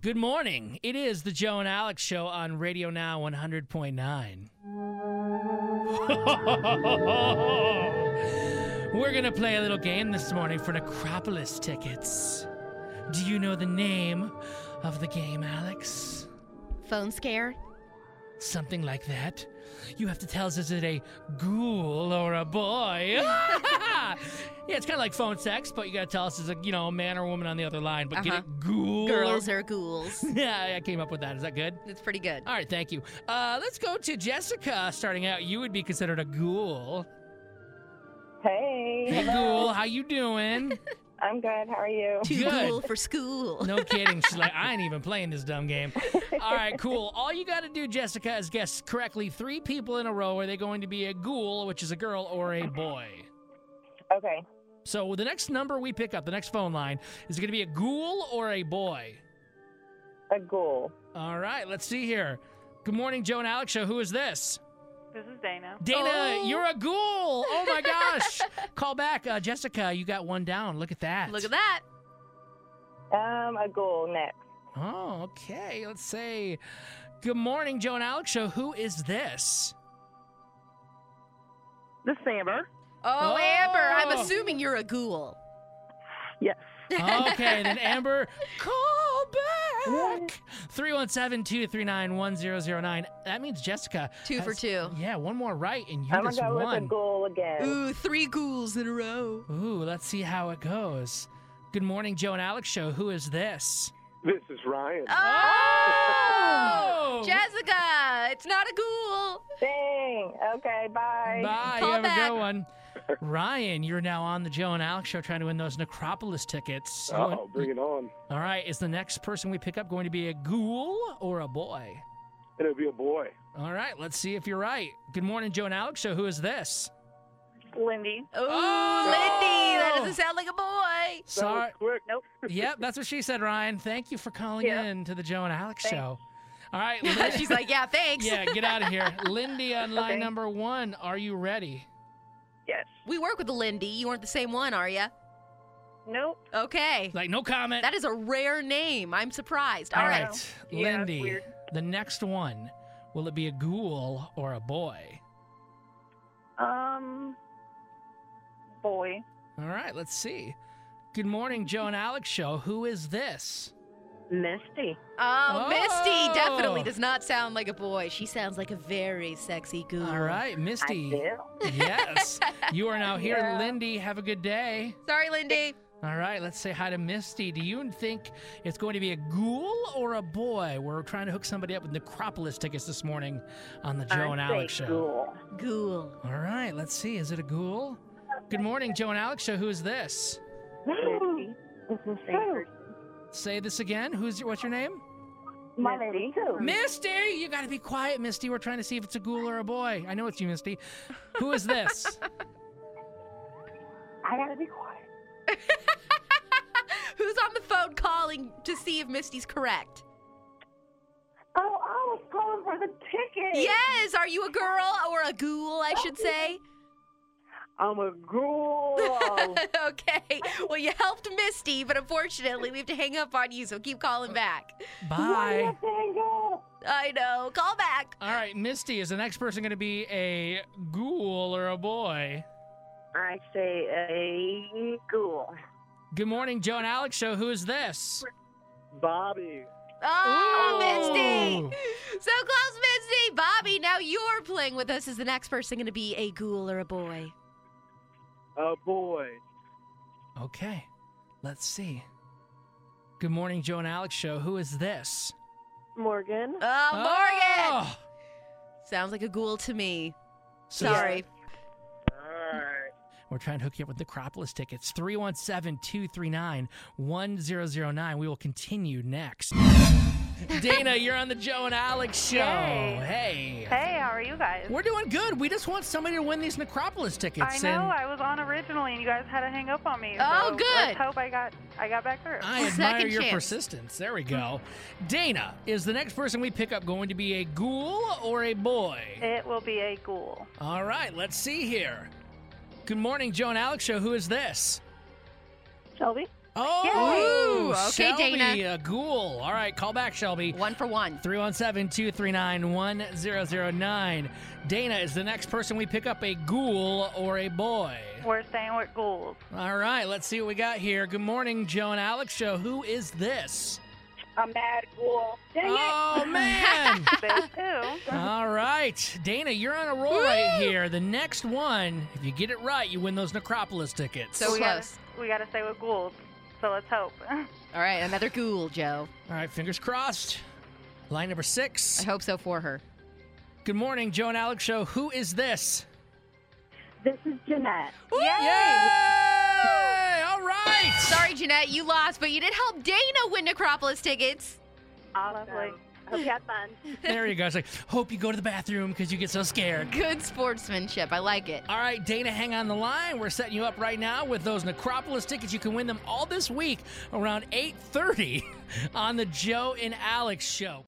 Good morning. It is the Joe and Alex Show on Radio Now 100.9. We're going to play a little game this morning for Necropolis tickets. Do you know the name of the game, Alex? Phone scare? Something like that. You have to tell us, is it a ghoul or a boy? Yeah, it's kind of like phone sex, but you got to tell us, is it, a man or woman on the other line. But get it, ghoul? Girls or ghouls. Yeah, I came up with that. Is that good? It's pretty good. All right, thank you. Let's go to Jessica. Starting out, you would be considered a ghoul. Hey. Hey, ghoul. How you doing? I'm good. How are you? Too Good. cool for school. No kidding. She's like, I ain't even playing this dumb game. All right, cool. All you got to do, Jessica, is guess correctly 3 people in a row. Are they going to be a ghoul, which is a girl, or a boy? Okay. So the next number we pick up, the next phone line, is it going to be a ghoul or a boy? A ghoul. All right, let's see here. Good morning, Joe and Alex Show. Who is this? This is Dana. Dana, Oh. you're a ghoul. Oh, my gosh. Call back. Jessica, you got one down. Look at that. Look at that. A ghoul next. Oh, okay. Let's say, good morning, Joe and Alex Show. Who is this? The Amber. Oh, Oh. Amber, I'm assuming you're a ghoul. Yes. Okay, then Amber, call back. 317-239-1009. That means Jessica. 2 for has- 2. Yeah, one more right, and you I'm just going to go with won. a ghoul again. Ooh, 3 ghouls in a row. Ooh, let's see how it goes. Good morning, Joe and Alex Show. Who is this? This is Ryan. Oh! Jessica, it's not a ghoul. Dang. Okay, bye. Bye. Call You have back. a good one. Ryan, you're now on the Joe and Alex Show trying to win those Necropolis tickets. Oh, bring it on. All right, is the next person we pick up going to be a ghoul or a boy? It'll be a boy. All right, let's see if you're right. Good morning, Joe and Alex Show. Who is this? Lindy. Ooh, Oh! Lindy, that doesn't sound like a boy. Sorry. That was quick. Nope. Yep, that's what she said, Ryan. Thank you for calling Yeah. in to the Joe and Alex Thanks. Show. All right, She's like, yeah, thanks. yeah, get out of here. Lindy on line Okay. number 1. Are you ready? Yes. We work with a Lindy. You aren't the same one, are you? Nope. Okay. Like, no comment. That is a rare name. I'm surprised. All All right, right. Yeah, it's Lindy, weird. the next one. Will it be a ghoul or a boy? Boy. All right, let's see. Good morning, Joe and Alex Show. Who is this? Misty. Oh, Oh. Misty definitely does not sound like a boy. She sounds like a very sexy ghoul. All right, Misty. I do. Yes. You are now here. Yeah. Lindy, have a good day. Sorry, Lindy. All right, let's say hi to Misty. Do you think it's going to be a ghoul or a boy? We're trying to hook somebody up with Necropolis tickets this morning on the Joe and I'd Alex say Show. Ghoul. Ghoul. All right, let's see. Is it a ghoul? Good morning, Joe and Alex Show. Who is this? Misty. This is Saber. Say this again. What's your name? My lady too. Misty! You got to be quiet, Misty. We're trying to see if it's a ghoul or a boy. I know it's you, Misty. Who is this? I gotta be quiet. Who's on the phone calling to see if Misty's correct? Oh, I was calling for the ticket. Yes. Are you a girl or a ghoul, I should say? I'm a ghoul. Okay. Well, you helped Misty, but unfortunately, we have to hang up on you, so keep calling back. Bye. I know. Call back. All right, Misty, is the next person going to be a ghoul or a boy? I say a ghoul. Good morning, Joe and Alex Show. Who is this? Bobby. Oh, Ooh. Misty. So close, Misty. Bobby, now you're playing with us. Is the next person going to be a ghoul or a boy? A boy. Okay, let's see. Good morning, Joe and Alex Show. Who is this? Morgan. Oh, Morgan. Oh! Sounds like a ghoul to me. So Sorry. All right. we're trying to hook you up with Necropolis tickets. 317-239-1009. We will continue next. Dana, you're on the Joe and Alex Show. Yay. Hey. Hey, how are you guys? We're doing good. We just want somebody to win these Necropolis tickets. I know. And I was on originally, and you guys had to hang up on me. Oh, so good. Let's hope I got back through. I admire Second your chance. persistence. There we go. Dana, is the next person we pick up going to be a ghoul or a boy? It will be a ghoul. All right, let's see here. Good morning, Joe and Alex Show. Who is this? Shelby. Oh, Ooh, okay, Shelby, Dana. a ghoul. All right, call back, Shelby. 1 for 1. 317-239-1009. Dana, is the next person we pick up a ghoul or a boy? We're staying with ghouls. All right, let's see what we got here. Good morning, Joe and Alex Show. Who is this? A mad ghoul. Dang Oh, man. Big too. All right. Dana, you're on a roll right here. The next one, if you get it right, you win those Necropolis tickets. So we gotta, close. we gotta stay with ghouls. So let's hope. All right, another ghoul, Joe. All right, fingers crossed. Line number 6. I hope so for her. Good morning, Joe and Alex Show. Who is this? This is Jeanette. Yay! All right. Sorry, Jeanette, you lost, but you did help Dana win Necropolis tickets. Awesome. Lovely. Hope you had fun. There you go. It's like, hope you go to the bathroom because you get so scared. Good sportsmanship. I like it. All right, Dana, hang on the line. We're setting you up right now with those Necropolis tickets. You can win them all this week around 8:30 on the Joe and Alex Show.